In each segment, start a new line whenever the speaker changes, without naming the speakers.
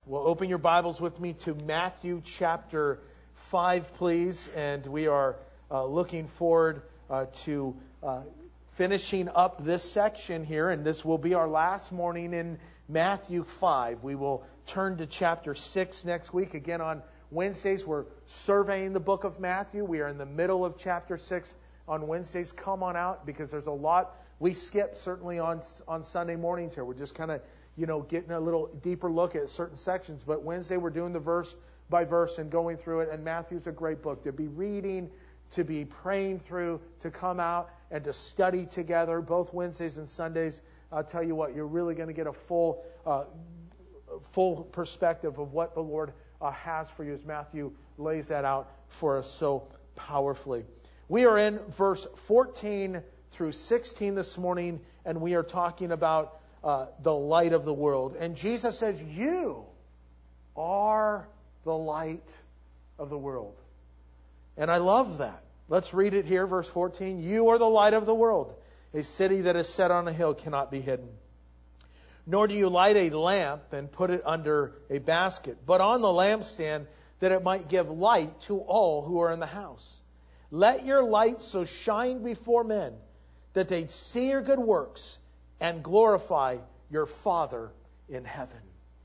Well, open your Bibles with me to Matthew chapter 5, please. And we are looking forward to finishing up this section here. And this will be our last morning in Matthew 5. We will turn to chapter 6 next week. Again, on Wednesdays, we're surveying the book of Matthew. We are in the middle of chapter 6 on Wednesdays. Come on out, because there's a lot we skip, certainly on Sunday mornings here. We're just kind of getting a little deeper look at certain sections. But Wednesday, we're doing the verse by verse and going through it. And Matthew's a great book to be reading, to be praying through, to come out and to study together, both Wednesdays and Sundays. I'll tell you what, you're really going to get a full perspective of what the Lord has for you as Matthew lays that out for us so powerfully. We are in verse 14 through 16 this morning, and we are talking about the light of the world. And Jesus says, you are the light of the world. And I love that. Let's read it here, verse 14. You are the light of the world. A city that is set on a hill cannot be hidden. Nor do you light a lamp and put it under a basket, but on the lampstand, that it might give light to all who are in the house. Let your light so shine before men, that they see your good works and glorify your Father in heaven.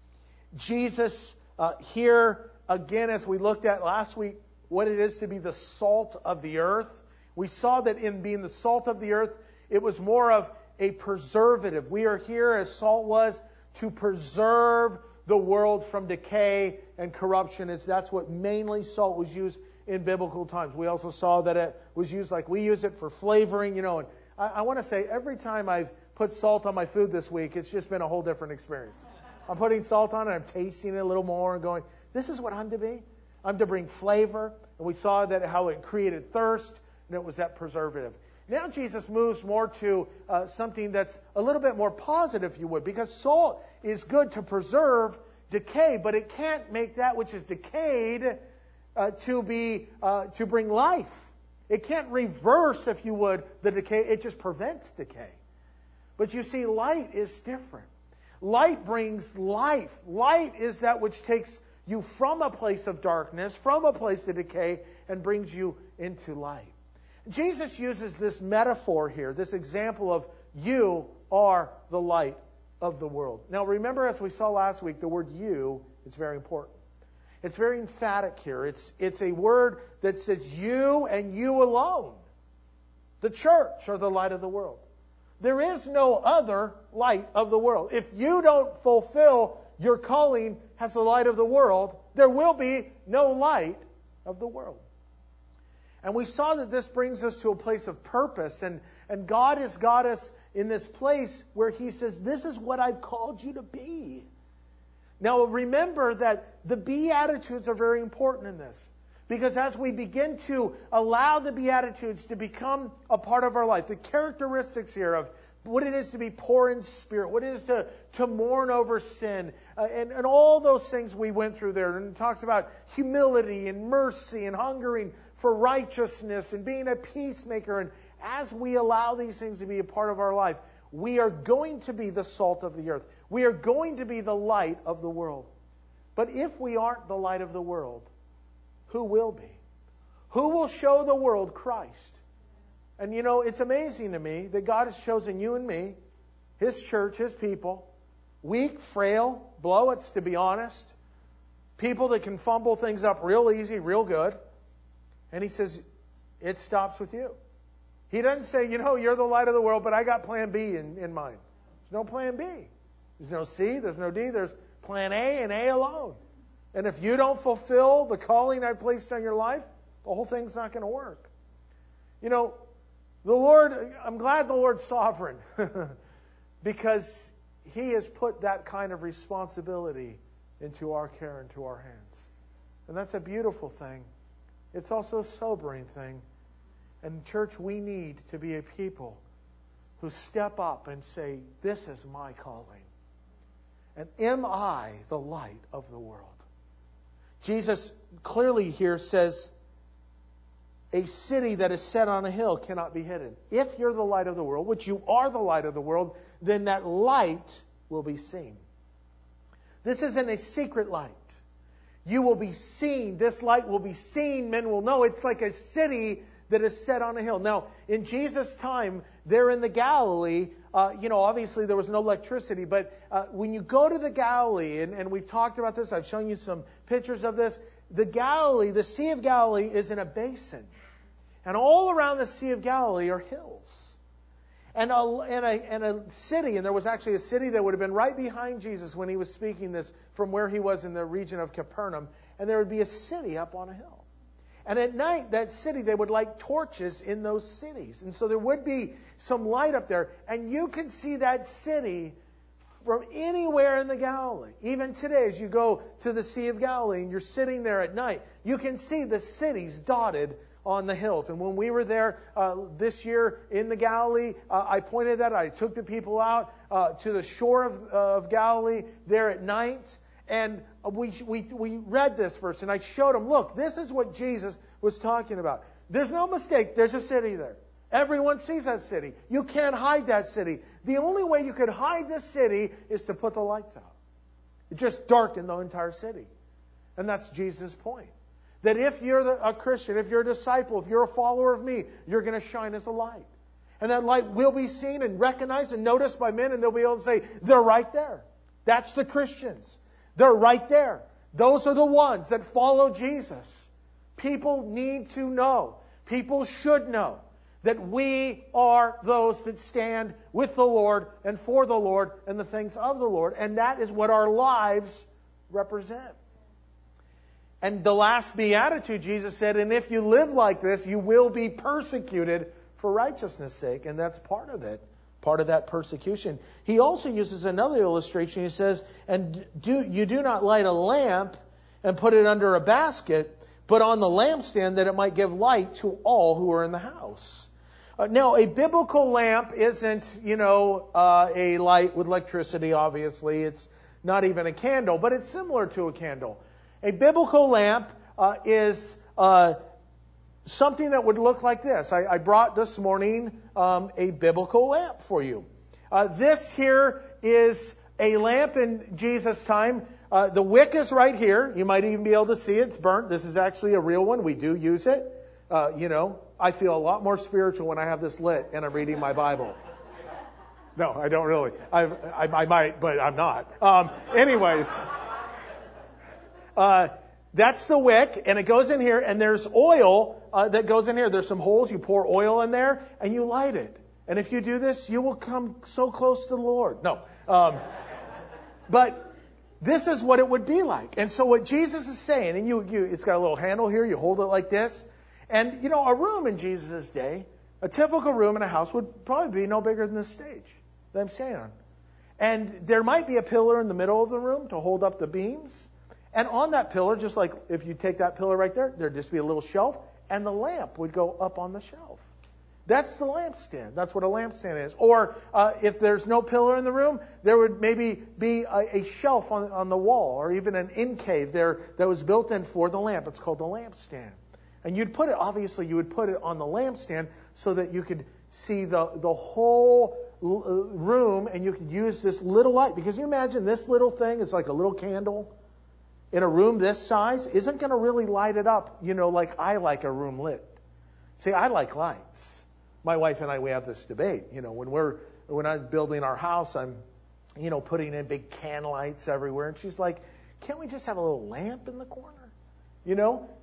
Jesus, here again, as we looked at last week, what it is to be the salt of the earth. We saw that in being the salt of the earth, it was more of a preservative. We are here, as salt was, to preserve the world from decay and corruption, as that's what mainly salt was used in biblical times. We also saw that it was used like we use it for flavoring, and I want to say every time I've put salt on my food this week, it's just been a whole different experience. I'm putting salt on it, I'm tasting it a little more and going, this is what I'm to be. I'm to bring flavor. And we saw that how it created thirst, and it was that preservative. Now Jesus moves more to something that's a little bit more positive, if you would, because salt is good to preserve decay, but it can't make that which is decayed to bring life. It can't reverse, if you would, the decay. It just prevents decay. But you see, light is different. Light brings life. Light is that which takes you from a place of darkness, from a place of decay, and brings you into light. Jesus uses this metaphor here, this example of you are the light of the world. Now remember, as we saw last week, the word you is very important. It's very emphatic here. It's a word that says you and you alone. The church are the light of the world. There is no other light of the world. If you don't fulfill your calling as the light of the world, there will be no light of the world. And we saw that this brings us to a place of purpose. And God has got us in this place where He says, this is what I've called you to be. Now remember that the Beatitudes are very important in this. Because as we begin to allow the Beatitudes to become a part of our life, the characteristics here of what it is to be poor in spirit, what it is to mourn over sin, and all those things we went through there. And it talks about humility and mercy and hungering for righteousness and being a peacemaker. And as we allow these things to be a part of our life, we are going to be the salt of the earth. We are going to be the light of the world. But if we aren't the light of the world, who will be? Who will show the world Christ? And it's amazing to me that God has chosen you and me, His church, His people, weak, frail, blow-its, to be honest, people that can fumble things up real easy, real good. And He says, it stops with you. He doesn't say, you're the light of the world, but I got plan B in mind. There's no plan B. There's no C, there's no D, there's plan A and A alone. And if you don't fulfill the calling I've placed on your life, the whole thing's not going to work. The Lord, I'm glad the Lord's sovereign because He has put that kind of responsibility into our care, into our hands. And that's a beautiful thing. It's also a sobering thing. And church, we need to be a people who step up and say, this is my calling. And am I the light of the world? Jesus clearly here says, a city that is set on a hill cannot be hidden. If you're the light of the world, which you are the light of the world, then that light will be seen. This isn't a secret light. You will be seen. This light will be seen. Men will know. It's like a city that is set on a hill. Now, in Jesus' time, there in the Galilee, obviously there was no electricity, but when you go to the Galilee, and we've talked about this, I've shown you some pictures of this, the Sea of Galilee is in a basin. And all around the Sea of Galilee are hills. And a city, and there was actually a city that would have been right behind Jesus when he was speaking this from where he was in the region of Capernaum. And there would be a city up on a hill. And at night, that city, they would light torches in those cities. And so there would be some light up there. And you can see that city from anywhere in the Galilee. Even today, as you go to the Sea of Galilee and you're sitting there at night, you can see the cities dotted on the hills. And when we were there this year in the Galilee, I pointed that. I took the people out to the shore of Galilee there at night. And we read this verse, and I showed them, look, this is what Jesus was talking about. There's no mistake. There's a city there. Everyone sees that city. You can't hide that city. The only way you could hide this city is to put the lights out. It just darkened the entire city. And that's Jesus' point. That if you're a Christian, if you're a disciple, if you're a follower of me, you're going to shine as a light. And that light will be seen and recognized and noticed by men, and they'll be able to say, they're right there. That's the Christians. They're right there. Those are the ones that follow Jesus. People need to know. People should know that we are those that stand with the Lord and for the Lord and the things of the Lord. And that is what our lives represent. And the last beatitude, Jesus said, and if you live like this, you will be persecuted for righteousness' sake. And that's part of it. Part of that persecution. He also uses another illustration. He says, and you do not light a lamp and put it under a basket, but on the lampstand that it might give light to all who are in the house. Now, a biblical lamp isn't, a light with electricity, obviously. It's not even a candle, but it's similar to a candle. A biblical lamp is something that would look like this. I brought this morning a biblical lamp for you. This here is a lamp in Jesus' time. The wick is right here. You might even be able to see it. It's burnt. This is actually a real one. We do use it. I feel a lot more spiritual when I have this lit and I'm reading my Bible. No, I don't really. I might, but I'm not. Anyways. That's the wick, and it goes in here, and there's oil that goes in here. There's some holes. You pour oil in there, and you light it. And if you do this, you will come so close to the Lord. No. But this is what it would be like. And so what Jesus is saying, and it's got a little handle here. You hold it like this. And, a room in Jesus' day, a typical room in a house would probably be no bigger than this stage that I'm standing on. And there might be a pillar in the middle of the room to hold up the beams. And on that pillar, just like if you take that pillar right there, there'd just be a little shelf, and the lamp would go up on the shelf. That's the lampstand. That's what a lampstand is. Or if there's no pillar in the room, there would maybe be a shelf on the wall, or even an in cave there that was built in for the lamp. It's called the lampstand. And you would put it on the lampstand so that you could see the whole room, and you could use this little light. Because you imagine this little thing is like a little candle. In a room this size, isn't going to really light it up, like I like a room lit. See, I like lights. My wife and I, we have this debate. When I'm building our house, I'm, putting in big can lights everywhere. And she's like, can't we just have a little lamp in the corner? I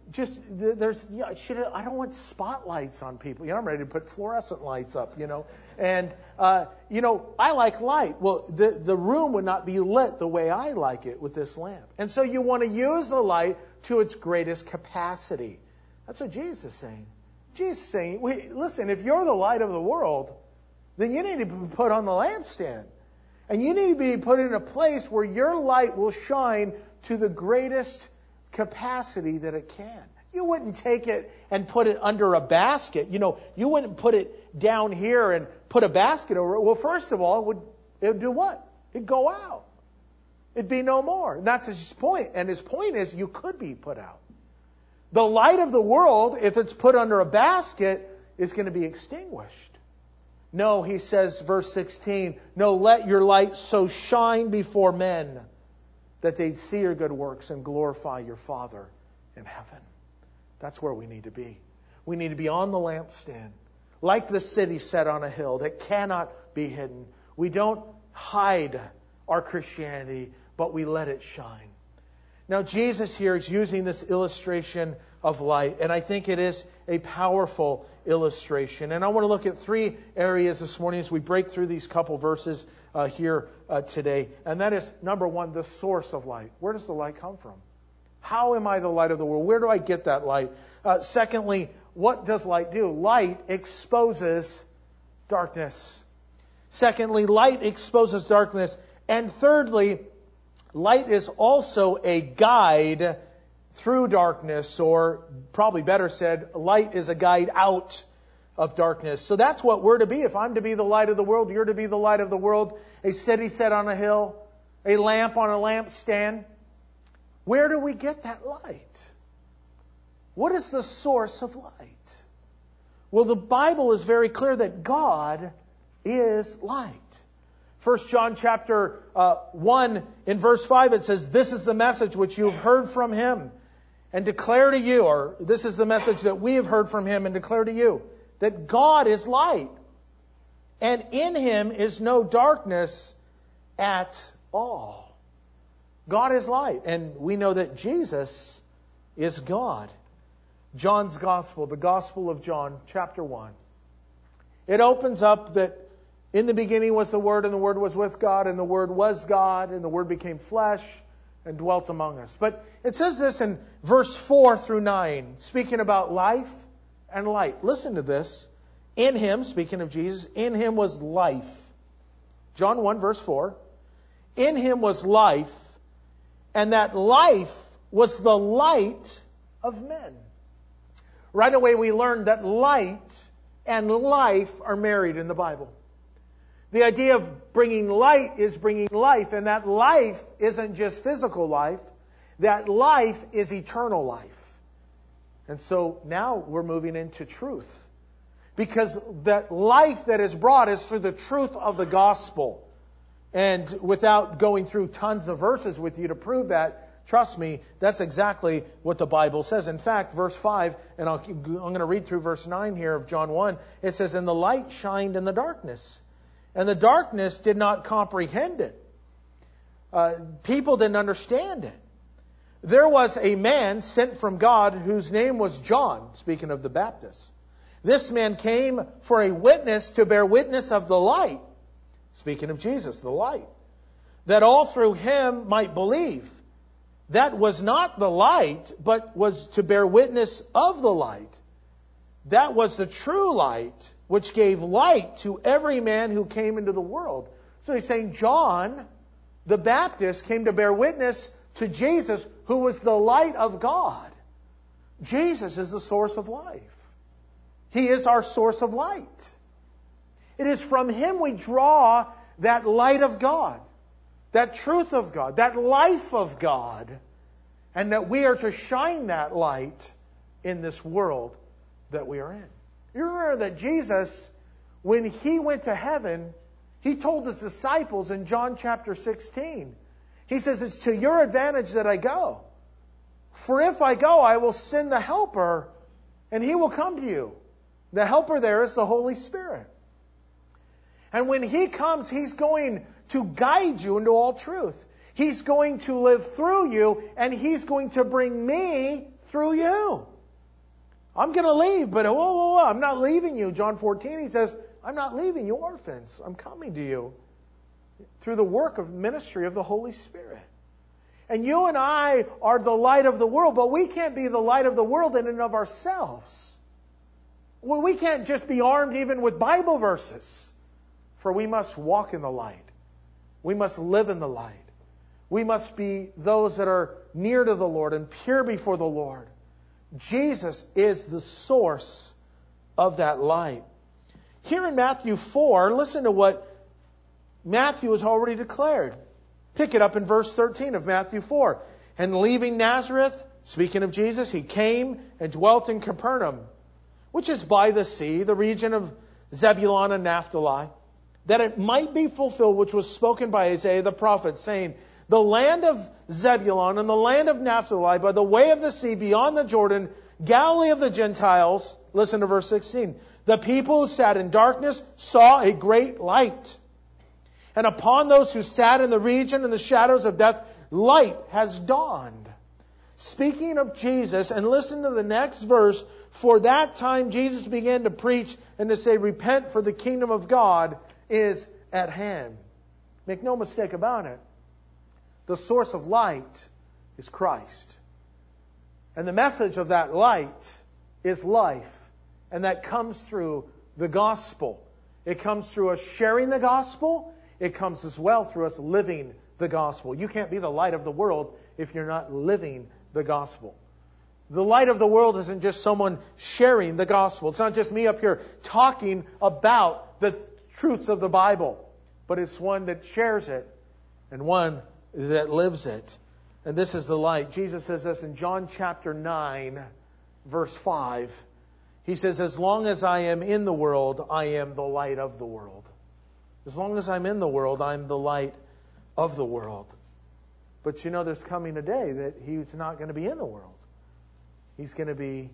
don't want spotlights on people. I'm ready to put fluorescent lights up, And, I like light. Well, the room would not be lit the way I like it with this lamp. And so you want to use the light to its greatest capacity. That's what Jesus is saying. Jesus is saying, listen, if you're the light of the world, then you need to be put on the lampstand. And you need to be put in a place where your light will shine to the greatest capacity that it can. You wouldn't take it and put it under a basket. You wouldn't put it down here and put a basket over it. Well, first of all, it would do what? It'd go out. It'd be no more. And that's his point. And his point is you could be put out. The light of the world, if it's put under a basket, is going to be extinguished. No, he says, verse 16, no, let your light so shine before men that they'd see your good works and glorify your Father in heaven. That's where we need to be. We need to be on the lampstand, like the city set on a hill that cannot be hidden. We don't hide our Christianity, but we let it shine. Now, Jesus here is using this illustration of light, and I think it is a powerful illustration. And I want to look at three areas this morning as we break through these couple verses here today. And that is, number one, the source of light. Where does the light come from? How am I the light of the world? Where do I get that light? Secondly, what does light do? Light exposes darkness. Secondly, light exposes darkness. And thirdly, light is also a guide through darkness, or probably better said, light is a guide out of darkness. So that's what we're to be. If I'm to be the light of the world, you're to be the light of the world. A city set on a hill, a lamp on a lampstand. Where do we get that light? What is the source of light? Well, the Bible is very clear that God is light. 1 John chapter 1 in verse 5, it says, "This is the message which you have heard from Him and declare to you," or this is the message that we have heard from Him and declare to you, that God is light, and in Him is no darkness at all. God is light, and we know that Jesus is God. John's Gospel, the Gospel of John, chapter 1. It opens up that in the beginning was the Word, and the Word was with God, and the Word was God, and the Word became flesh and dwelt among us. But it says this in verse 4 through 9, speaking about life and light. Listen to this. In Him, speaking of Jesus, in Him was life. John 1 verse 4. In Him was life, and that life was the light of men. Right away we learned that light and life are married in the Bible. The idea of bringing light is bringing life, and that life isn't just physical life. That life is eternal life. And so now we're moving into truth. Because that life that is brought is through the truth of the gospel. And without going through tons of verses with you to prove that, trust me, that's exactly what the Bible says. In fact, verse 5, and I'm going to read through verse 9 here of John 1, it says, "And the light shined in the darkness, and the darkness did not comprehend it." People didn't understand it. There was a man sent from God whose name was John, speaking of the Baptist. This man came for a witness to bear witness of the light, speaking of Jesus, the light, that all through him might believe. That was not the light, but was to bear witness of the light. That was the true light, which gave light to every man who came into the world. So he's saying John, the Baptist, came to bear witness to Jesus, who was the light of God. Jesus is the source of life. He is our source of light. It is from Him we draw that light of God, that truth of God, that life of God, and that we are to shine that light in this world that we are in. You remember that Jesus, when He went to heaven, He told His disciples in John chapter 16, He says, "It's to your advantage that I go. For if I go, I will send the Helper, and He will come to you." The Helper there is the Holy Spirit. And when He comes, He's going to guide you into all truth. He's going to live through you, and He's going to bring me through you. I'm going to leave, but whoa, I'm not leaving you. John 14, He says, "I'm not leaving you orphans. I'm coming to you through the work of ministry of the Holy Spirit." And you and I are the light of the world, but we can't be the light of the world in and of ourselves. Well, we can't just be armed even with Bible verses. For we must walk in the light. We must live in the light. We must be those that are near to the Lord and pure before the Lord. Jesus is the source of that light. Here in Matthew 4, listen to what Matthew has already declared. Pick it up in verse 13 of Matthew 4. "And leaving Nazareth," speaking of Jesus, "He came and dwelt in Capernaum, which is by the sea, the region of Zebulun and Naphtali, that it might be fulfilled which was spoken by Isaiah the prophet, saying, the land of Zebulun and the land of Naphtali, by the way of the sea beyond the Jordan, Galilee of the Gentiles. Listen to verse 16. The people who sat in darkness saw a great light. And upon those who sat in the region and the shadows of death, light has dawned. Speaking of Jesus, and listen to the next verse, for that time Jesus began to preach and to say, repent, for the kingdom of God is at hand. Make no mistake about it. The source of light is Christ. And the message of that light is life. And that comes through the gospel. It comes through us sharing the gospel. It comes as well through us living the gospel. You can't be the light of the world if you're not living the gospel. The light of the world isn't just someone sharing the gospel. It's not just me up here talking about the truths of the Bible. But it's one that shares it and one that lives it. And this is the light. Jesus says this in John chapter 9, verse 5. He says, as long as I am in the world, I am the light of the world. As long as I'm in the world, I'm the light of the world. But you know, there's coming a day that He's not going to be in the world. He's going to be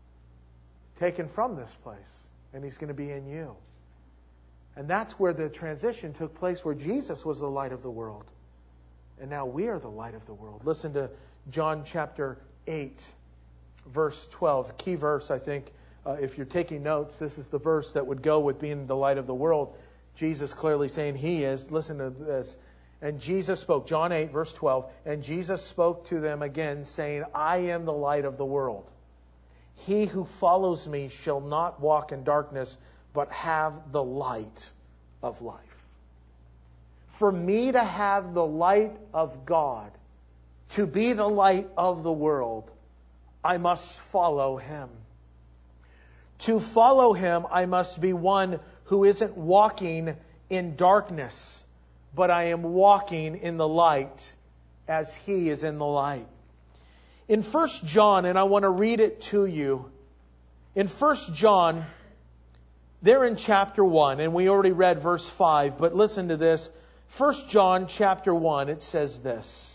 taken from this place. And He's going to be in you. And that's where the transition took place, where Jesus was the light of the world. And now we are the light of the world. Listen to John chapter 8, verse 12. Key verse, I think. If you're taking notes, this is the verse that would go with being the light of the world. Jesus clearly saying He is. Listen to this. And Jesus spoke, John 8, verse 12, and Jesus spoke to them again, saying, I am the light of the world. He who follows me shall not walk in darkness, but have the light of life. For me to have the light of God, to be the light of the world, I must follow Him. To follow Him, I must be one who isn't walking in darkness, but I am walking in the light as He is in the light. In 1 John, and I want to read it to you, in 1 John, they're in chapter 1, and we already read verse 5, but listen to this. 1 John chapter 1, it says this.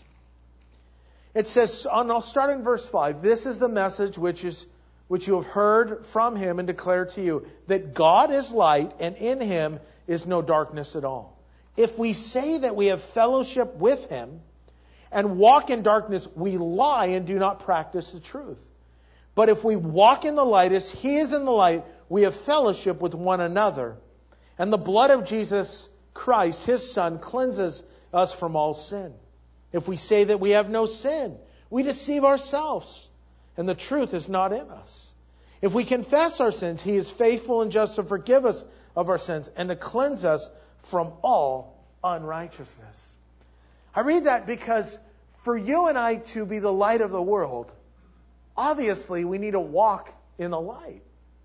It says, and I'll start in verse 5, this is the message which you have heard from Him and declared to you, that God is light, and in Him is no darkness at all. If we say that we have fellowship with Him and walk in darkness, we lie and do not practice the truth. But if we walk in the light as He is in the light, we have fellowship with one another. And the blood of Jesus Christ, His Son, cleanses us from all sin. If we say that we have no sin, we deceive ourselves, and the truth is not in us. If we confess our sins, He is faithful and just to forgive us of our sins and to cleanse us from all unrighteousness. I read that because for you and I to be the light of the world, obviously we need to walk in the light.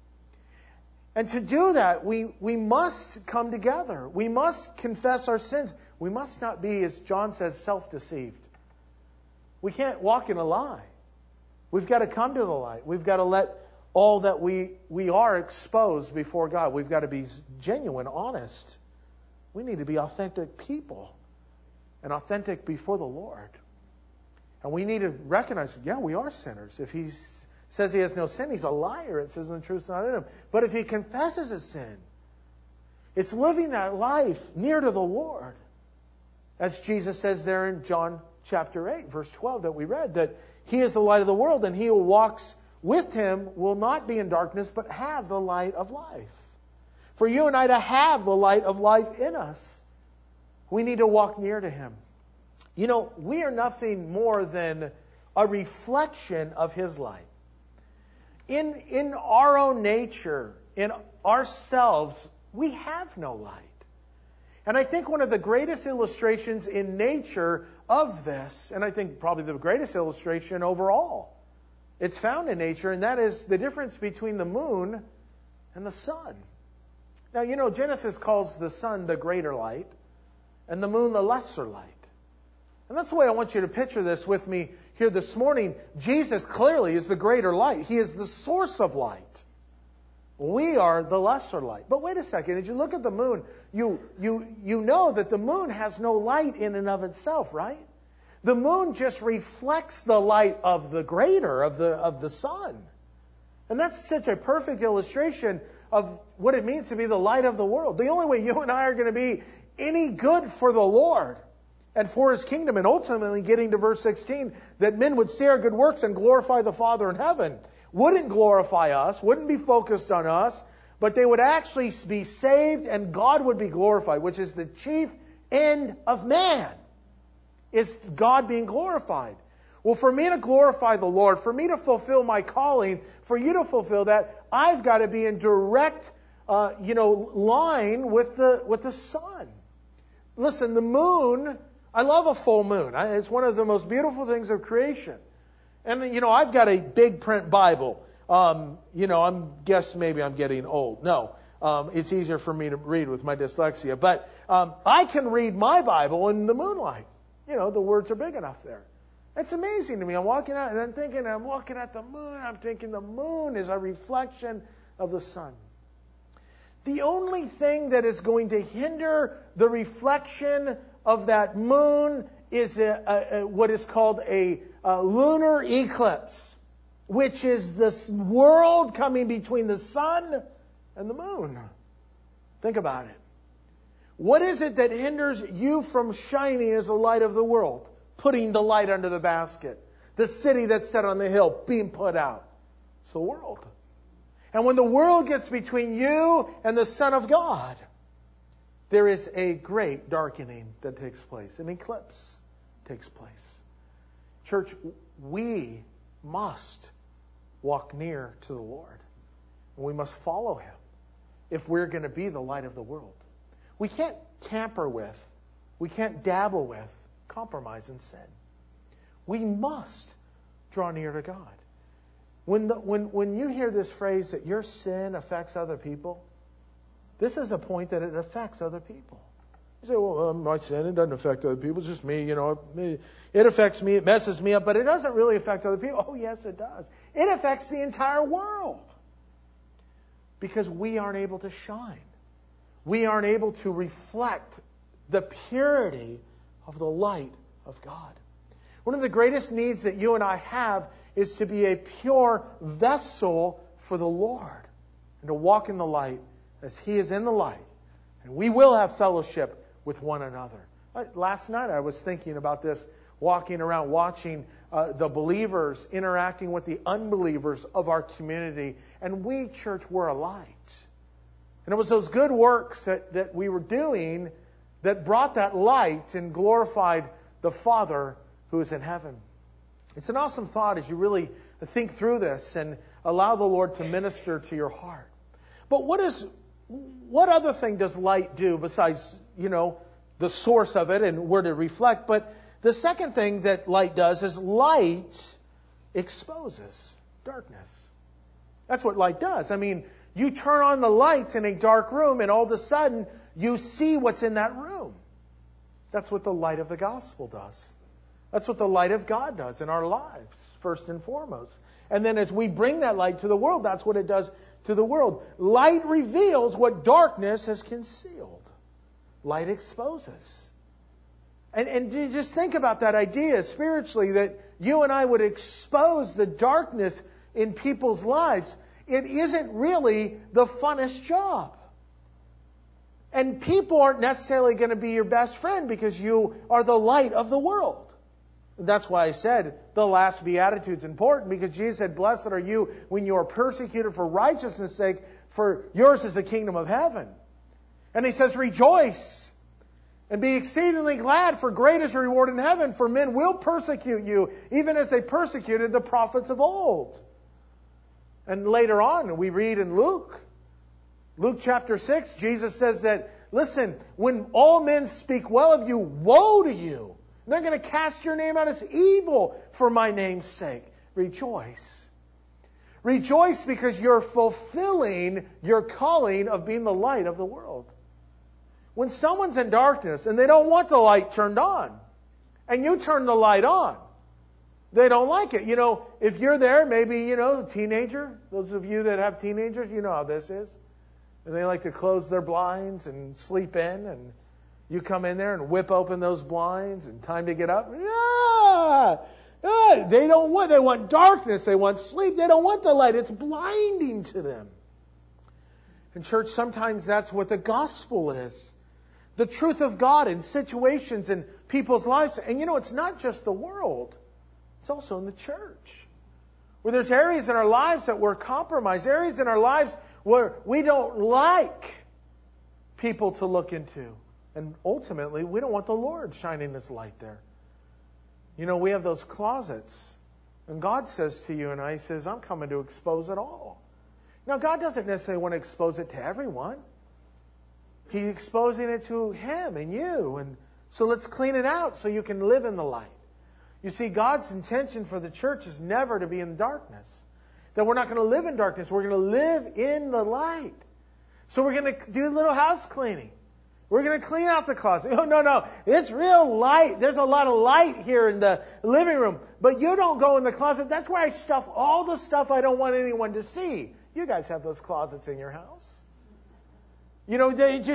And to do that, we must come together. We must confess our sins. We must not be, as John says, self-deceived. We can't walk in a lie. We've got to come to the light. We've got to let all that we are exposed before God. We've got to be genuine, honest. We need to be authentic people and authentic before the Lord. And we need to recognize, yeah, we are sinners. If He says He has no sin, He's a liar. It says the truth's not in Him. But if He confesses His sin, it's living that life near to the Lord. As Jesus says there in John chapter 8, verse 12 that we read, that He is the light of the world, and he who walks with Him will not be in darkness, but have the light of life. For you and I to have the light of life in us, we need to walk near to Him. You know, we are nothing more than a reflection of His light. In our own nature, in ourselves, we have no light. And I think one of the greatest illustrations in nature of this, and I think probably the greatest illustration overall, it's found in nature, and that is the difference between the moon and the sun. Now, you know, Genesis calls the sun the greater light and the moon the lesser light. And that's the way I want you to picture this with me here this morning. Jesus clearly is the greater light. He is the source of light. We are the lesser light. But wait a second. As you look at the moon, you know that the moon has no light in and of itself, right? The moon just reflects the light of the greater, of the sun. And that's such a perfect illustration of what it means to be the light of the world. The only way you and I are going to be any good for the Lord and for His kingdom, and ultimately getting to verse 16, that men would see our good works and glorify the Father in heaven, wouldn't glorify us, wouldn't be focused on us, but they would actually be saved and God would be glorified, which is the chief end of man, is God being glorified. Well, for me to glorify the Lord, for me to fulfill my calling, for you to fulfill that, I've got to be in direct, line with the sun. Listen, the moon, I love a full moon. It's one of the most beautiful things of creation. And, I've got a big print Bible. Maybe I'm getting old. No, it's easier for me to read with my dyslexia. But I can read my Bible in the moonlight. The words are big enough there. It's amazing to me. I'm walking out and I'm looking at the moon. I'm thinking the moon is a reflection of the sun. The only thing that is going to hinder the reflection of that moon is what is called a lunar eclipse, which is this world coming between the sun and the moon. Think about it. What is it that hinders you from shining as the light of the world? Putting the light under the basket. The city that's set on the hill being put out. It's the world. And when the world gets between you and the Son of God, there is a great darkening that takes place. An eclipse takes place. Church, we must walk near to the Lord. And we must follow Him if we're going to be the light of the world. We can't tamper with, we can't dabble with, compromise and sin. We must draw near to God. When you hear this phrase that your sin affects other people, this is a point that it affects other people. You say, well, my sin, it doesn't affect other people. It's just me, It affects me, it messes me up, but it doesn't really affect other people. Oh, yes, it does. It affects the entire world. Because we aren't able to shine. We aren't able to reflect the purity of the light of God. One of the greatest needs that you and I have is to be a pure vessel for the Lord and to walk in the light as He is in the light. And we will have fellowship with one another. Last night I was thinking about this, walking around, watching the believers interacting with the unbelievers of our community. And we, church, were a light. And it was those good works that we were doing that brought that light and glorified the Father who is in heaven. It's an awesome thought as you really think through this and allow the Lord to minister to your heart. But what other thing does light do besides, the source of it and where to reflect? But the second thing that light does is light exposes darkness. That's what light does. I mean, you turn on the lights in a dark room and all of a sudden you see what's in that room. That's what the light of the gospel does. That's what the light of God does in our lives, first and foremost. And then as we bring that light to the world, that's what it does to the world. Light reveals what darkness has concealed. Light exposes. And just think about that idea spiritually, that you and I would expose the darkness in people's lives. It isn't really the funnest job. And people aren't necessarily going to be your best friend because you are the light of the world. That's why I said the last beatitude is important, because Jesus said, blessed are you when you are persecuted for righteousness' sake, for yours is the kingdom of heaven. And He says, rejoice and be exceedingly glad, for great is your reward in heaven, for men will persecute you, even as they persecuted the prophets of old. And later on, we read in Luke chapter 6, Jesus says that, listen, when all men speak well of you, woe to you. They're going to cast your name out as evil for my name's sake. Rejoice. Rejoice because you're fulfilling your calling of being the light of the world. When someone's in darkness and they don't want the light turned on, and you turn the light on, they don't like it. If you're there, maybe, a teenager, those of you that have teenagers, you know how this is. And they like to close their blinds and sleep in, and you come in there and whip open those blinds and time to get up. They don't want, they want darkness, they want sleep, they don't want the light. It's blinding to them. And church, sometimes that's what the gospel is. The truth of God in situations in people's lives. And it's not just the world. It's also in the church. Where there's areas in our lives that we're compromised. Areas in our lives where we don't like people to look into. And ultimately, we don't want the Lord shining His light there. We have those closets. And God says to you and I, He says, I'm coming to expose it all. Now, God doesn't necessarily want to expose it to everyone. He's exposing it to Him and you. And so let's clean it out so you can live in the light. You see, God's intention for the church is never to be in darkness. That we're not going to live in darkness. We're going to live in the light. So we're going to do a little house cleaning. We're going to clean out the closet. Oh, no. It's real light. There's a lot of light here in the living room. But you don't go in the closet. That's where I stuff all the stuff I don't want anyone to see. You guys have those closets in your house. You don't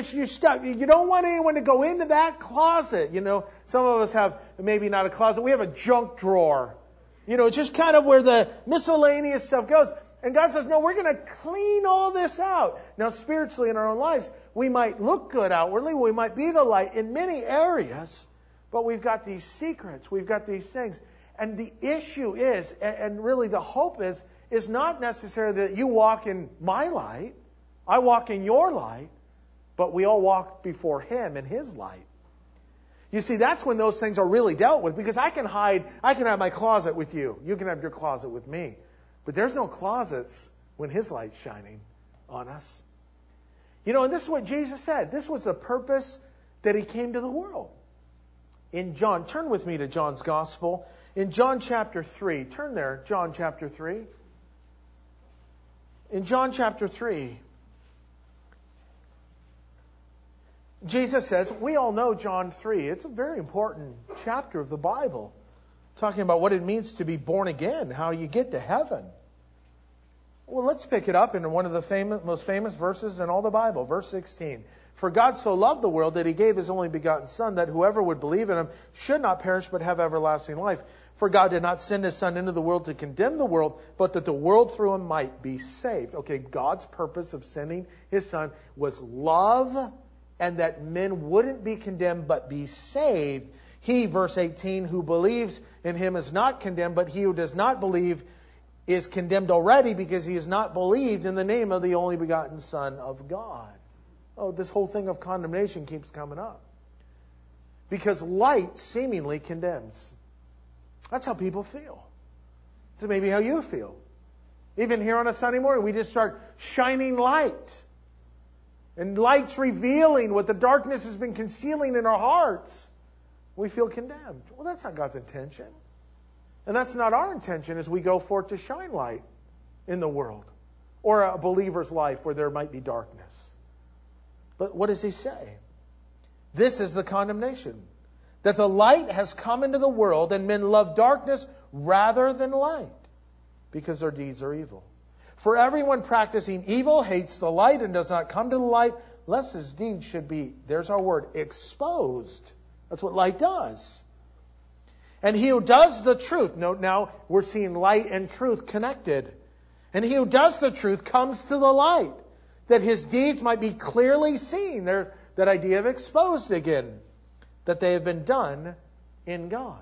want anyone to go into that closet. Some of us have maybe not a closet. We have a junk drawer. It's just kind of where the miscellaneous stuff goes. And God says, no, we're going to clean all this out. Now, spiritually in our own lives, we might look good outwardly. We might be the light in many areas. But we've got these secrets. We've got these things. And the issue is, and really the hope is not necessarily that you walk in my light. I walk in your light. But we all walk before Him in His light. You see, that's when those things are really dealt with. Because I can have my closet with you. You can have your closet with me. But there's no closets when His light's shining on us. And this is what Jesus said. This was the purpose that He came to the world. In John, turn with me to John's Gospel. In John chapter 3, turn there, John chapter 3. In John chapter 3, Jesus says, we all know John 3. It's a very important chapter of the Bible. Talking about what it means to be born again, how you get to heaven. Well, let's pick it up in one of the most famous verses in all the Bible. Verse 16. For God so loved the world that He gave His only begotten Son, that whoever would believe in Him should not perish but have everlasting life. For God did not send His Son into the world to condemn the world, but that the world through Him might be saved. Okay, God's purpose of sending His Son was love, and that men wouldn't be condemned but be saved. He, verse 18, who believes in Him is not condemned, but he who does not believe is condemned already because he has not believed in the name of the only begotten Son of God. Oh, this whole thing of condemnation keeps coming up. Because light seemingly condemns. That's how people feel. It's maybe how you feel. Even here on a Sunday morning, we just start shining light. And light's revealing what the darkness has been concealing in our hearts. We feel condemned. Well, that's not God's intention. And that's not our intention as we go forth to shine light in the world. Or a believer's life where there might be darkness. But what does He say? This is the condemnation. That the light has come into the world and men love darkness rather than light. Because their deeds are evil. For everyone practicing evil hates the light and does not come to the light, lest his deeds should be, there's our word, exposed. That's what light does. And he who does the truth, note now we're seeing light and truth connected. And he who does the truth comes to the light, that his deeds might be clearly seen. There's that idea of exposed again, that they have been done in God.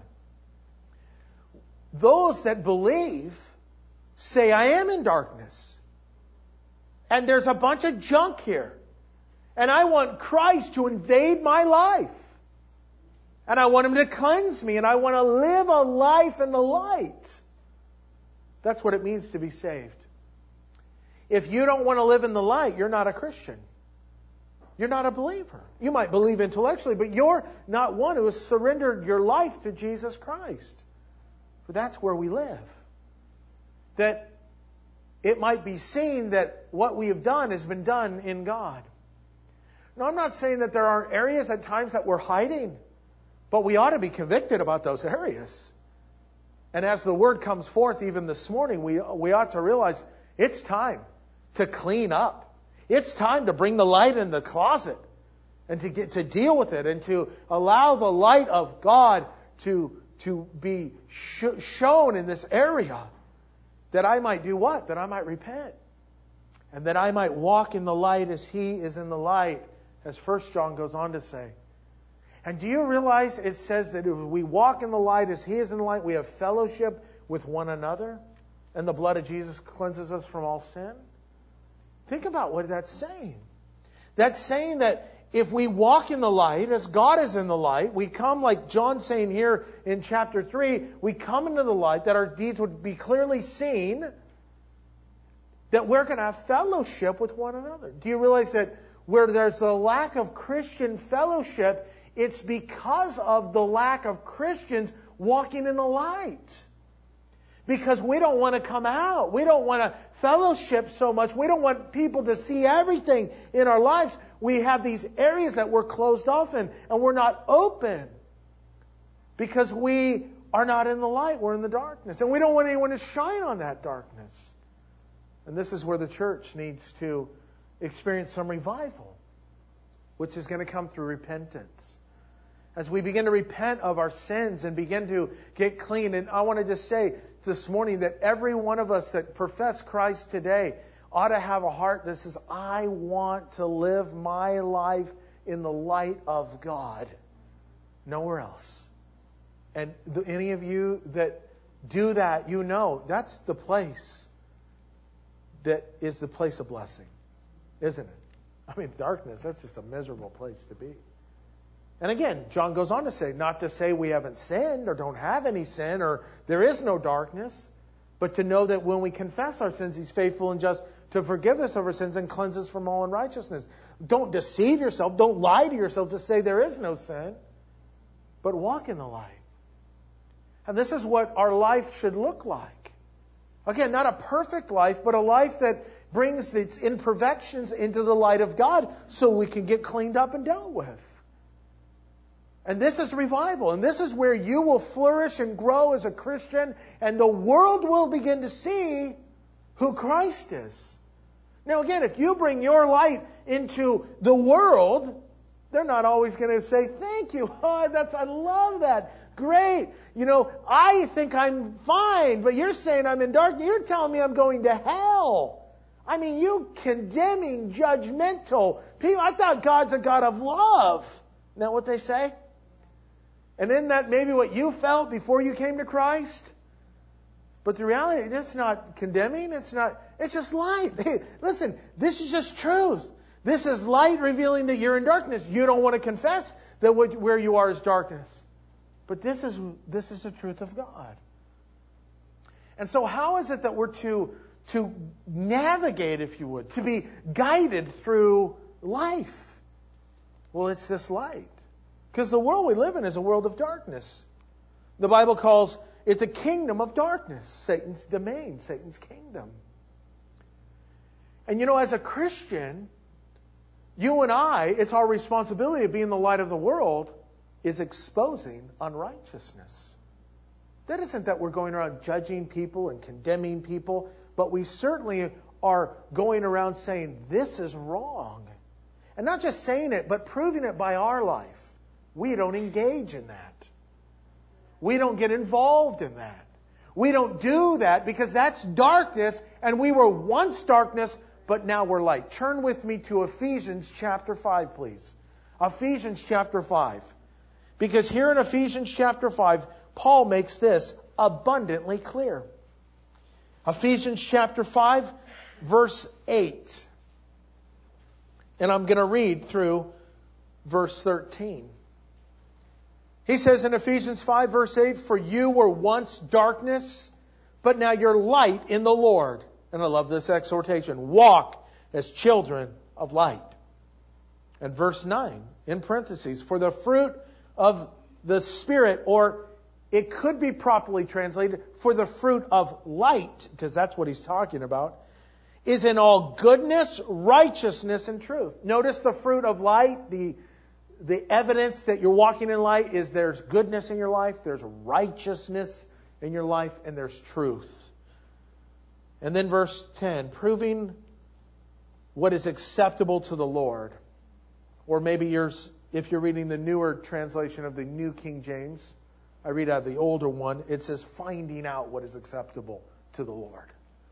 Those that believe say, I am in darkness. And there's a bunch of junk here. And I want Christ to invade my life. And I want Him to cleanse me. And I want to live a life in the light. That's what it means to be saved. If you don't want to live in the light, you're not a Christian. You're not a believer. You might believe intellectually, but you're not one who has surrendered your life to Jesus Christ. For that's where we live. That it might be seen that what we have done has been done in God. Now, I'm not saying that there aren't areas at times that we're hiding, but we ought to be convicted about those areas. And as the word comes forth even this morning, we ought to realize it's time to clean up. It's time to bring the light in the closet and to deal with it and to allow the light of God to be shown in this area, that I might do what? That I might repent. And that I might walk in the light as He is in the light, as 1 John goes on to say. And do you realize it says that if we walk in the light as He is in the light, we have fellowship with one another, and the blood of Jesus cleanses us from all sin? Think about what that's saying. That's saying that if we walk in the light, as God is in the light, we come, like John's saying here in chapter 3, we come into the light, that our deeds would be clearly seen, that we're going to have fellowship with one another. Do you realize that where there's a lack of Christian fellowship, it's because of the lack of Christians walking in the light? Because we don't want to come out. We don't want to fellowship so much. We don't want people to see everything in our lives. We have these areas that we're closed off in, and we're not open. Because we are not in the light. We're in the darkness. And we don't want anyone to shine on that darkness. And this is where the church needs to experience some revival, which is going to come through repentance. As we begin to repent of our sins and begin to get clean. And I want to just say this morning that every one of us that profess Christ today ought to have a heart that says, I want to live my life in the light of God. Nowhere else. And any of you that do that, you know that's the place that is the place of blessing, isn't it? I mean, darkness, that's just a miserable place to be. And again, John goes on to say, not to say we haven't sinned or don't have any sin or there is no darkness, but to know that when we confess our sins, He's faithful and just to forgive us of our sins and cleanse us from all unrighteousness. Don't deceive yourself. Don't lie to yourself to say there is no sin, but walk in the light. And this is what our life should look like. Again, not a perfect life, but a life that brings its imperfections into the light of God so we can get cleaned up and dealt with. And this is revival. And this is where you will flourish and grow as a Christian, and the world will begin to see who Christ is. Now again, if you bring your light into the world, they're not always going to say, thank you. Oh, I love that. Great. You know, I think I'm fine, but you're saying I'm in darkness. You're telling me I'm going to hell. I mean, you condemning, judgmental people. I thought God's a God of love. Isn't that what they say? And isn't that maybe what you felt before you came to Christ? But the reality, that's not condemning. It's just light. Hey, listen, this is just truth. This is light revealing that you're in darkness. You don't want to confess that where you are is darkness. But this is the truth of God. And so how is it that we're to navigate, if you would, to be guided through life? Well, it's this light. Because the world we live in is a world of darkness. The Bible calls it the kingdom of darkness, Satan's domain, Satan's kingdom. And you know, as a Christian, you and I, it's our responsibility to be in the light of the world, is exposing unrighteousness. That isn't that we're going around judging people and condemning people, but we certainly are going around saying this is wrong. And not just saying it, but proving it by our life. We don't engage in that. We don't get involved in that. We don't do that because that's darkness, and we were once darkness, but now we're light. Turn with me to Ephesians chapter 5, please. Ephesians chapter 5. Because here in Ephesians chapter 5, Paul makes this abundantly clear. Ephesians chapter 5, verse 8. And I'm going to read through verse 13. He says in Ephesians 5, verse 8, for you were once darkness, but now you're light in the Lord. And I love this exhortation. Walk as children of light. And verse 9, in parentheses, for the fruit of the Spirit, or it could be properly translated, for the fruit of light, because that's what he's talking about, is in all goodness, righteousness, and truth. Notice the fruit of light, the evidence that you're walking in light is there's goodness in your life, there's righteousness in your life, and there's truth. And then verse 10, proving what is acceptable to the Lord. Or maybe if you're reading the newer translation of the New King James, I read out of the older one. It says, finding out what is acceptable to the Lord.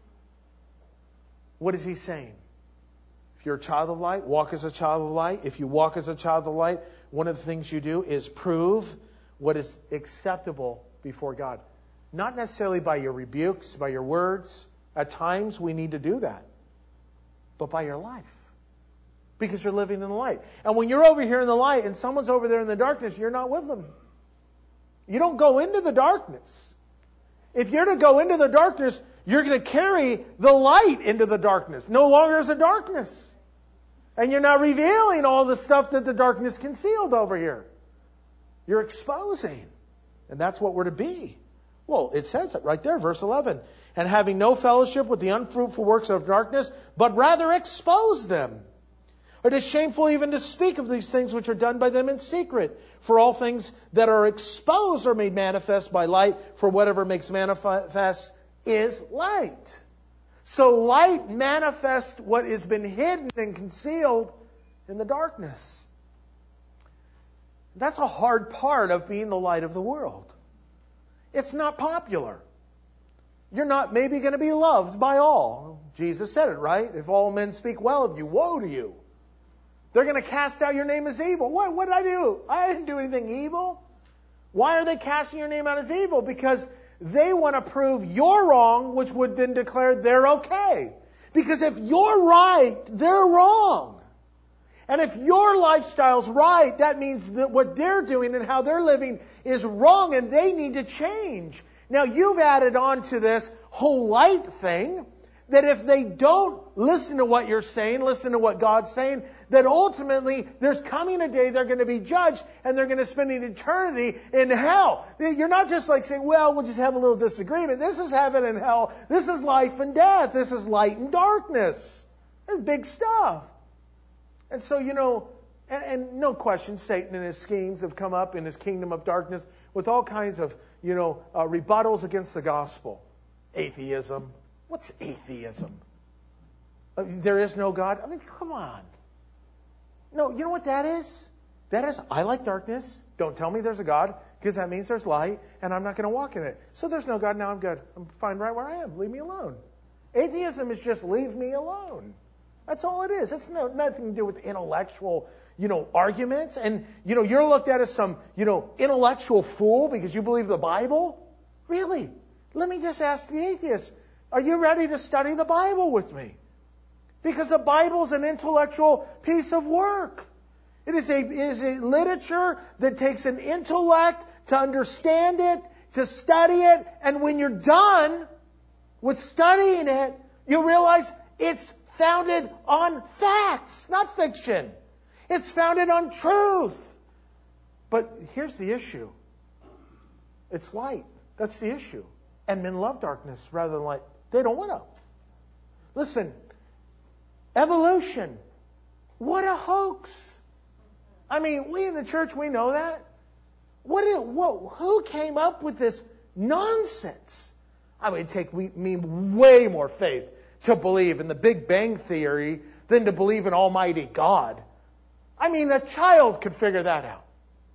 What is he saying? If you're a child of light, walk as a child of light. If you walk as a child of light, one of the things you do is prove what is acceptable before God. Not necessarily by your rebukes, by your words. At times we need to do that. But by your life. Because you're living in the light. And when you're over here in the light and someone's over there in the darkness, you're not with them. You don't go into the darkness. If you're to go into the darkness, you're going to carry the light into the darkness. No longer is it darkness. And you're not revealing all the stuff that the darkness concealed over here. You're exposing. And that's what we're to be. Well, it says it right there, verse 11. And having no fellowship with the unfruitful works of darkness, but rather expose them. It is shameful even to speak of these things which are done by them in secret. For all things that are exposed are made manifest by light, for whatever makes manifest is light. So light manifests what has been hidden and concealed in the darkness. That's a hard part of being the light of the world. It's not popular. You're not maybe going to be loved by all. Jesus said it, right? If all men speak well of you, woe to you. They're going to cast out your name as evil. What did I do? I didn't do anything evil. Why are they casting your name out as evil? Because they want to prove you're wrong, which would then declare they're okay. Because if you're right, they're wrong. And if your lifestyle's right, that means that what they're doing and how they're living is wrong and they need to change. Now you've added on to this whole light thing that if they don't listen to what you're saying, listen to what God's saying, that ultimately there's coming a day they're going to be judged and they're going to spend an eternity in hell. You're not just like saying, well, we'll just have a little disagreement. This is heaven and hell. This is life and death. This is light and darkness. It's big stuff. And so, and no question, Satan and his schemes have come up in his kingdom of darkness with all kinds of, rebuttals against the gospel. Atheism. What's atheism? There is no God? I mean, come on. No, you know what that is? That is, I like darkness. Don't tell me there's a God, because that means there's light, and I'm not going to walk in it. So there's no God, now I'm good. I'm fine right where I am. Leave me alone. Atheism is just leave me alone. That's all it is. It's nothing to do with intellectual, arguments. And, you're looked at as some, intellectual fool because you believe the Bible. Really? Let me just ask the atheist, are you ready to study the Bible with me? Because the Bible is an intellectual piece of work. It is a literature that takes an intellect to understand it, to study it, and when you're done with studying it, you realize it's founded on facts, not fiction. It's founded on truth. But here's the issue. It's light. That's the issue. And men love darkness rather than light. They don't want to. Listen, evolution. What a hoax. I mean, we in the church, we know that. Who came up with this nonsense? I would take me way more faith to believe in the Big Bang Theory than to believe in Almighty God. I mean, a child could figure that out.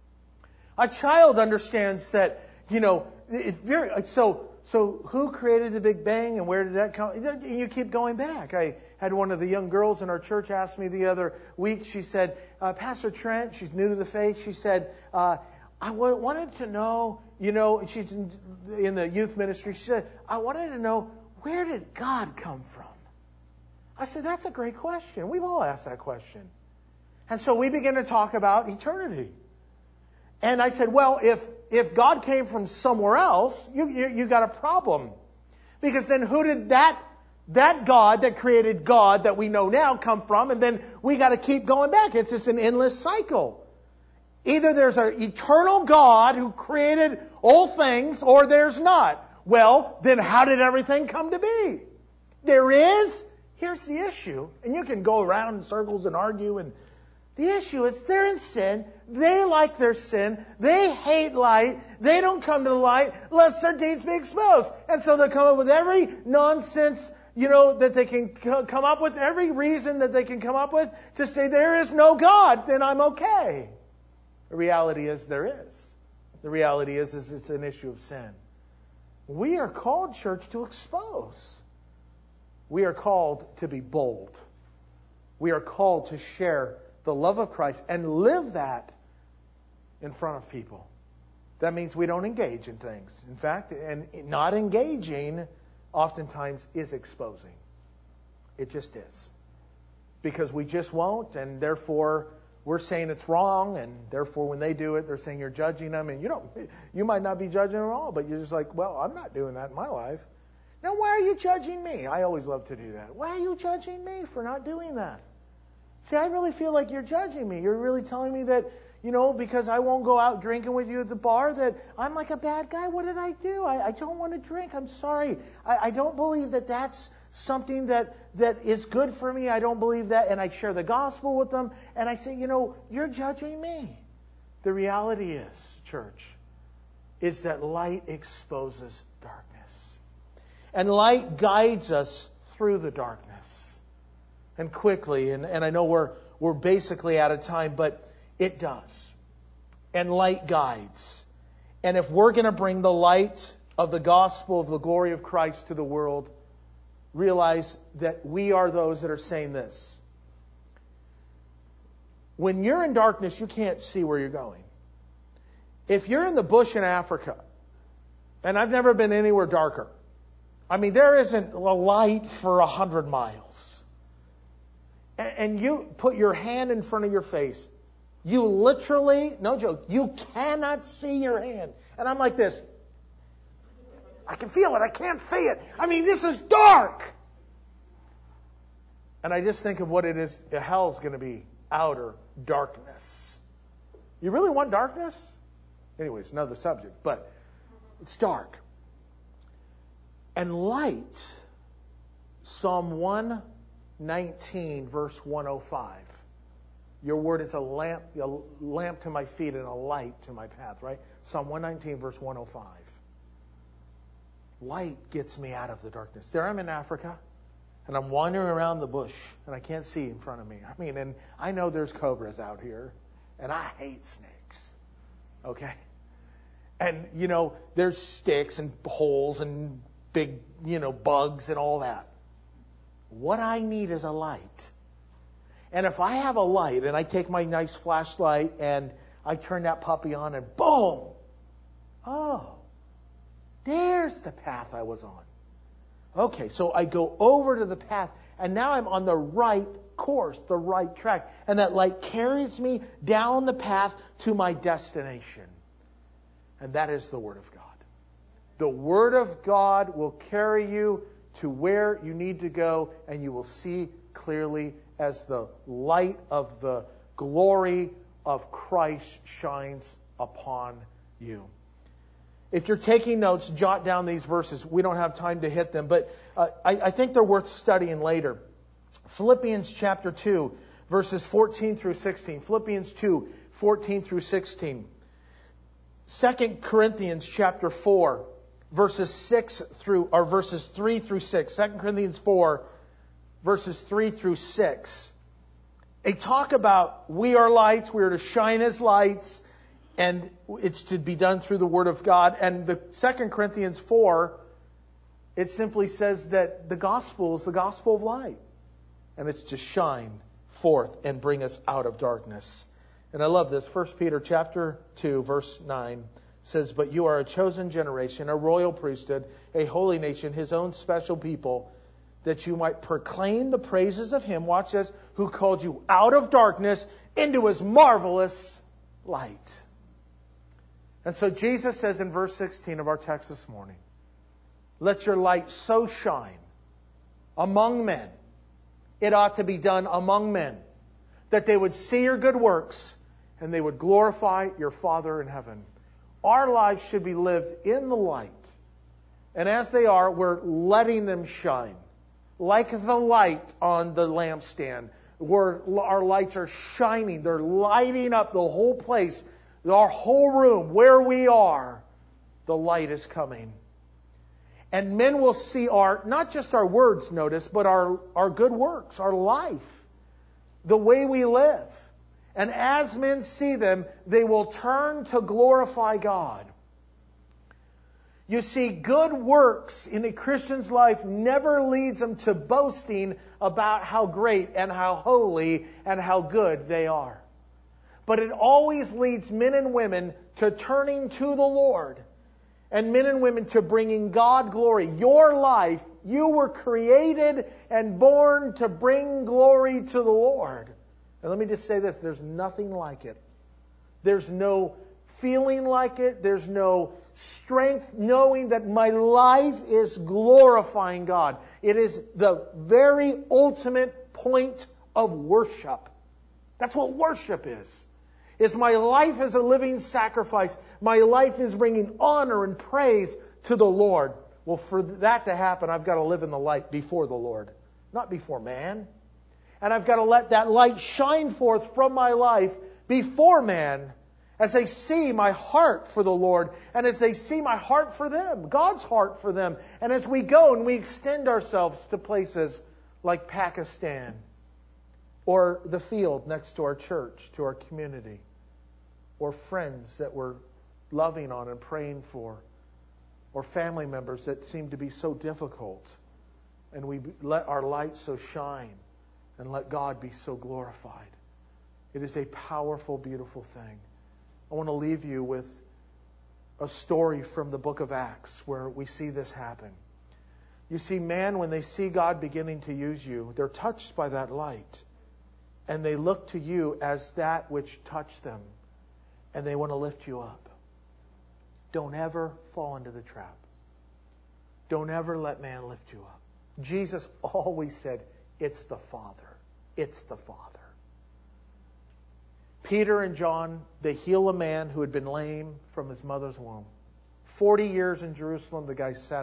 A child understands that, it's very, so who created the Big Bang and where did that come? You keep going back. I had one of the young girls in our church ask me the other week, she said, Pastor Trent, she's new to the faith, she said, I wanted to know, she's in the youth ministry, she said, I wanted to know, where did God come from? I said, that's a great question. We've all asked that question. And so we began to talk about eternity. And I said, well, if God came from somewhere else, you got a problem. Because then who did that God that created God that we know now come from? And then we got to keep going back. It's just an endless cycle. Either there's an eternal God who created all things, or there's not. Well, then how did everything come to be? There is. Here's the issue. And you can go around in circles and argue. And the issue is they're in sin. They like their sin. They hate light. They don't come to the light lest their deeds be exposed. And so they come up with every nonsense, that they can come up with, every reason that they can come up with to say there is no God, then I'm okay. The reality is there is. The reality is it's an issue of sin. We are called, church, to expose. We are called to be bold. We are called to share the love of Christ and live that in front of people. That means we don't engage in things. In fact, and not engaging oftentimes is exposing. It just is. Because we just won't, and therefore we're saying it's wrong, and therefore when they do it, they're saying you're judging them, and you might not be judging them at all, but you're just like, well, I'm not doing that in my life. Now, why are you judging me? I always love to do that. Why are you judging me for not doing that? See, I really feel like you're judging me. You're really telling me that, because I won't go out drinking with you at the bar, that I'm like a bad guy. What did I do? I don't want to drink. I'm sorry. I don't believe that that's something that is good for me. I don't believe that. And I share the gospel with them. And I say, you're judging me. The reality is, church, is that light exposes darkness. And light guides us through the darkness. And quickly, and I know we're basically out of time, but it does. And light guides. And if we're going to bring the light of the gospel of the glory of Christ to the world, realize that we are those that are saying this. When you're in darkness, you can't see where you're going. If you're in the bush in Africa, and I've never been anywhere darker, there isn't a light for 100 miles. And you put your hand in front of your face. You literally, no joke, you cannot see your hand. And I'm like this. I can feel it. I can't see it. This is dark. And I just think of what it is. Hell's going to be outer darkness. You really want darkness? Anyways, another subject. But it's dark. And light, Psalm 119, verse 105. Your word is a lamp to my feet and a light to my path, right? Psalm 119, verse 105. Light gets me out of the darkness. There I'm in Africa, and I'm wandering around the bush, and I can't see in front of me. And I know there's cobras out here, and I hate snakes. Okay? And, there's sticks and holes and big, bugs and all that. What I need is a light. And if I have a light and I take my nice flashlight and I turn that puppy on and boom! Oh, there's the path I was on. Okay, so I go over to the path and now I'm on the right course, the right track. And that light carries me down the path to my destination. And that is the Word of God. The Word of God will carry you to where you need to go, and you will see clearly as the light of the glory of Christ shines upon you. If you're taking notes, jot down these verses. We don't have time to hit them, but I think they're worth studying later. Philippians chapter 2, verses 14 through 16. Philippians 2, 14 through 16. 2 Corinthians chapter 4. Verses 3 through 6. 2 Corinthians 4, verses 3 through 6. They talk about we are lights, we are to shine as lights, and it's to be done through the Word of God. And the 2 Corinthians 4, it simply says that the gospel is the gospel of light. And it's to shine forth and bring us out of darkness. And I love this. 1 Peter chapter 2, verse 9. Says, but you are a chosen generation, a royal priesthood, a holy nation, His own special people, that you might proclaim the praises of Him, watch this, who called you out of darkness into His marvelous light. And so Jesus says in verse 16 of our text this morning, let your light so shine among men. It ought to be done among men, that they would see your good works and they would glorify your Father in heaven. Our lives should be lived in the light. And as they are, we're letting them shine. Like the light on the lampstand. Where our lights are shining. They're lighting up the whole place. Our whole room. Where we are. The light is coming. And men will see not just our words, notice, but our good works. Our life. The way we live. And as men see them, they will turn to glorify God. You see, good works in a Christian's life never leads them to boasting about how great and how holy and how good they are. But it always leads men and women to turning to the Lord, and men and women to bringing God glory. Your life, you were created and born to bring glory to the Lord. And let me just say this, there's nothing like it. There's no feeling like it. There's no strength knowing that my life is glorifying God. It is the very ultimate point of worship. That's what worship is my life as a living sacrifice. My life is bringing honor and praise to the Lord. Well, for that to happen, I've got to live in the light before the Lord, not before man. And I've got to let that light shine forth from my life before man, as they see my heart for the Lord, and as they see my heart for them, God's heart for them. And as we go and we extend ourselves to places like Pakistan, or the field next to our church, to our community, or friends that we're loving on and praying for, or family members that seem to be so difficult, and we let our light so shine and let God be so glorified. It is a powerful, beautiful thing. I want to leave you with a story from the book of Acts where we see this happen. You see, man, when they see God beginning to use you, they're touched by that light. And they look to you as that which touched them. And they want to lift you up. Don't ever fall into the trap. Don't ever let man lift you up. Jesus always said, it's the Father. It's the Father. Peter and John, they heal a man who had been lame from his mother's womb. 40 years in Jerusalem, the guy sat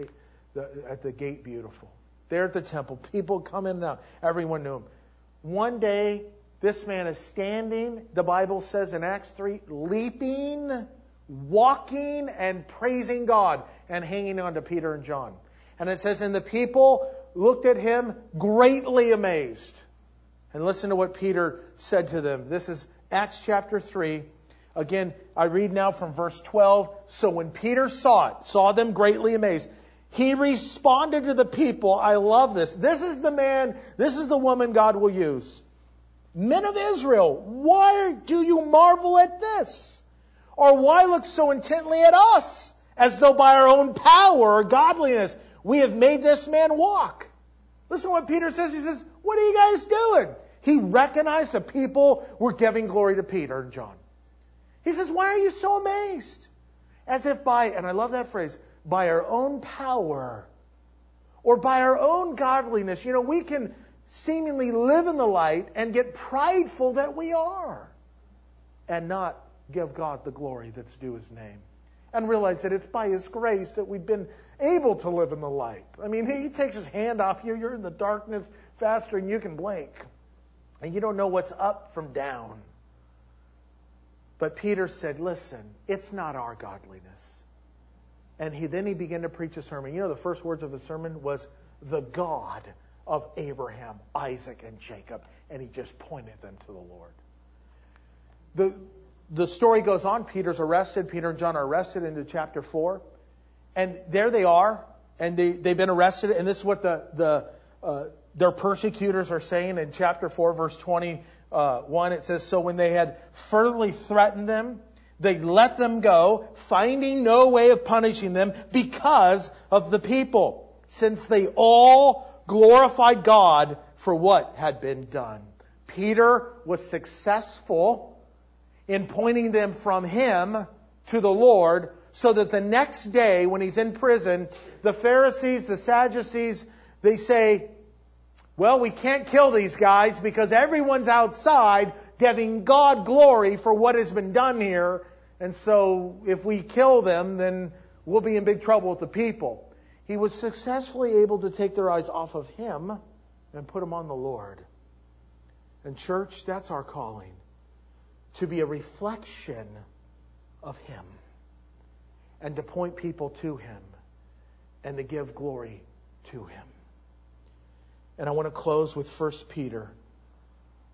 at the gate beautiful. There at the temple, people come in and out. Everyone knew him. One day, this man is standing, the Bible says in Acts 3, leaping, walking, and praising God, and hanging on to Peter and John. And it says, and the people looked at him greatly amazed. And listen to what Peter said to them. This is Acts chapter 3. Again, I read now from verse 12. So when Peter saw them greatly amazed, he responded to the people. I love this. This is the man, this is the woman God will use. Men of Israel, why do you marvel at this? Or why look so intently at us, as though by our own power or godliness we have made this man walk? Listen to what Peter says. He says, what are you guys doing? He recognized the people were giving glory to Peter and John. He says, why are you so amazed? As if by, and I love that phrase, by our own power or by our own godliness. You know, we can seemingly live in the light and get prideful that we are and not give God the glory that's due His name. And realize that it's by His grace that we've been able to live in the light. I mean, He takes His hand off you. You're in the darkness faster than you can blink. And you don't know what's up from down. But Peter said, listen, it's not our godliness. And then he began to preach a sermon. You know, the first words of the sermon was, the God of Abraham, Isaac, and Jacob. And he just pointed them to the Lord. The story goes on. Peter's arrested. Peter and John are arrested into chapter 4. And there they are. And they've been arrested. And this is what their persecutors are saying in chapter 4, verse 21. It says, so when they had furtherly threatened them, they let them go, finding no way of punishing them because of the people, since they all glorified God for what had been done. Peter was successful in pointing them from him to the Lord, so that the next day when he's in prison, the Pharisees, the Sadducees, they say, well, we can't kill these guys because everyone's outside giving God glory for what has been done here. And so if we kill them, then we'll be in big trouble with the people. He was successfully able to take their eyes off of him and put them on the Lord. And church, that's our calling. To be a reflection of Him. And to point people to Him. And to give glory to Him. And I want to close with 1 Peter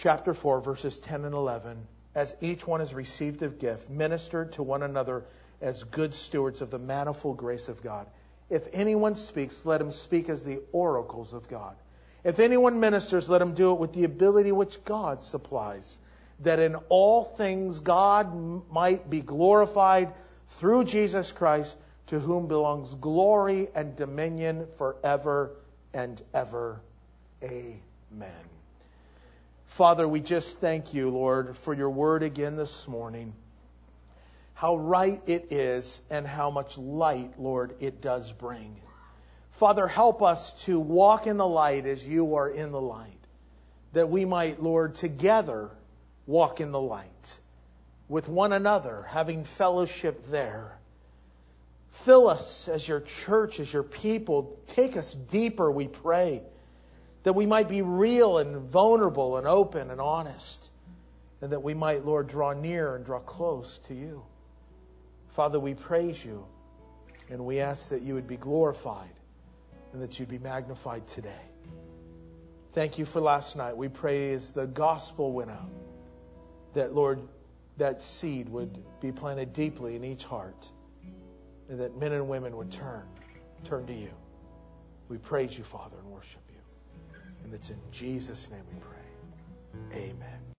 chapter 4, verses 10 and 11, as each one has received a gift, minister to one another as good stewards of the manifold grace of God. If anyone speaks, let him speak as the oracles of God. If anyone ministers, let him do it with the ability which God supplies, that in all things God might be glorified through Jesus Christ, to whom belongs glory and dominion forever and ever. Amen. Father, we just thank you, Lord, for your word again this morning. How right it is and how much light, Lord, it does bring. Father, help us to walk in the light as you are in the light, that we might, Lord, together walk in the light with one another, having fellowship there. Fill us as your church, as your people. Take us deeper, we pray, that we might be real and vulnerable and open and honest, and that we might, Lord, draw near and draw close to you. Father, we praise you, and we ask that you would be glorified and that you'd be magnified today. Thank you for last night. We pray as the gospel went out, that, Lord, that seed would be planted deeply in each heart, and that men and women would turn to you. We praise you, Father, and worship you. And it's in Jesus' name we pray. Amen.